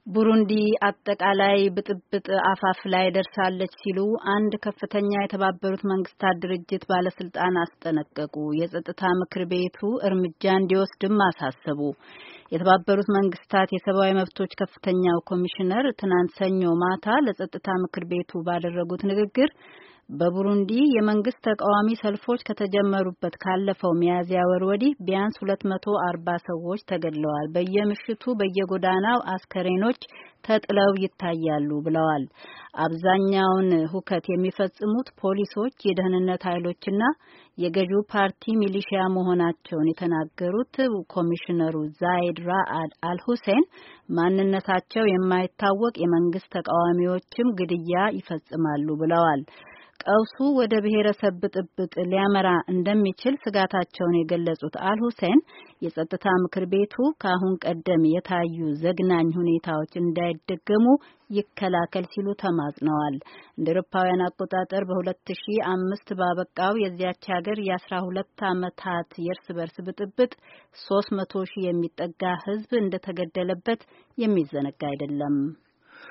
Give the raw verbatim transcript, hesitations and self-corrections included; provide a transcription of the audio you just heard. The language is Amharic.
ቡሩንዲ አጠቃላይ ብጥብጥ አፋፍ ላይ ደርሳለች ሲሉ አንድ ከፍተኛ የተባበሩት መንግስታት ድርጅት ባለስልጣን አስጠነቀቁ። የጸጥታ ምክር ቤቱ እርምጃ እንዲወስድም አሳሰቡ። የተባበሩት መንግስታት የሰብአዊ መብቶች ከፍተኛው ኮሚሽነር ትናንት ሰኞ ማታ ለጸጥታ ምክር ቤቱ ባደረጉት ንግግር በቡሩንዲ የመንግስት ተቃዋሚ ሰልፎች ከተጀመሩበት ካለፈው ሚያዝያ ወር ወዲህ ቢያንስ ሁለት መቶ አርባ ሰዎች ተገድለዋል። በየምሽቱ በየጎዳናው አስከሬኖች ተጥለው ይታያሉ ብለዋል። አብዛኛውን ሁከት የሚፈጽሙት ፖሊሶች፣ የደህንነት ኃይሎችና የገዢው ፓርቲ ሚሊሺያ መሆናቸውን የተናገሩት ኮሚሽነሩ ዛይድ ራአድ አልሁሴን ማንነታቸው የማይታወቅ የመንግስት ተቃዋሚዎችም ግድያ ይፈጽማሉ ብለዋል። ቀውሱ ወደ ብሔረሰብ ብጥብጥ ሊያመራ እንደሚችል ስጋታቸውን የገለጹት አልሁሴን የጸጥታ ምክር ቤቱ ከአሁን ቀደም የታዩ ዘግናኝ ሁኔታዎች እንዳይደገሙ ይከላከል ሲሉ ተማጽነዋል። እንደ አውሮፓውያን አቆጣጠር በሁለት ሺህ አምስት ባበቃው የዚያች ሀገር የአስራ ሁለት ዓመታት የእርስ በርስ ብጥብጥ ሶስት መቶ ሺህ የሚጠጋ ሕዝብ እንደተገደለበት የሚዘነጋ አይደለም።